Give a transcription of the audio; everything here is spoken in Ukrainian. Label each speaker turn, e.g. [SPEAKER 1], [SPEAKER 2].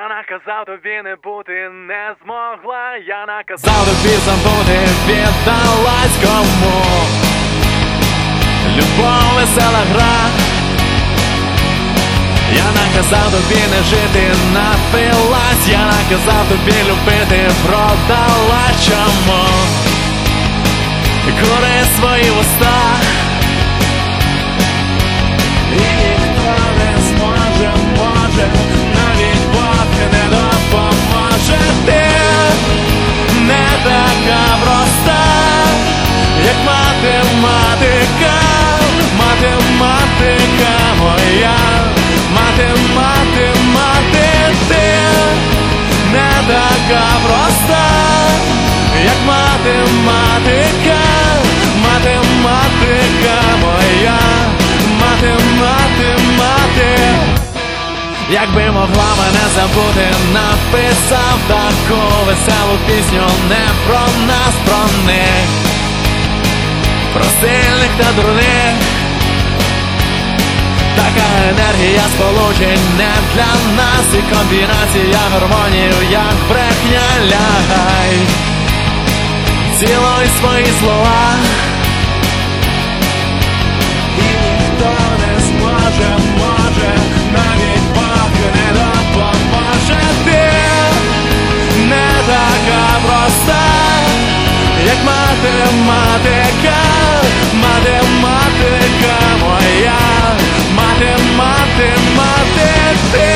[SPEAKER 1] Я наказав тобі не бути, не змогла. Я наказав тобі забути, віддалась кому. Любов, весела гра. Я наказав тобі не жити, напилась. Я наказав тобі любити, продала чому. Кури свої вуста. І ніхто не зможе, може, навіть Бог не допоможе. Ти не така проста, як математика. Математика моя, ти не така проста, як математика. Математика моя, якби могла мене забути, написав таку веселу пісню не про нас, про них, про сильних та дурних. Така енергія сполучень не для нас, і комбінація гормонів, як брехня. Лягай, цілуй свої слова. І ніхто не зможе, може, навіть Бог не допоможе. Ти не така проста, як математика. Математика моя, ти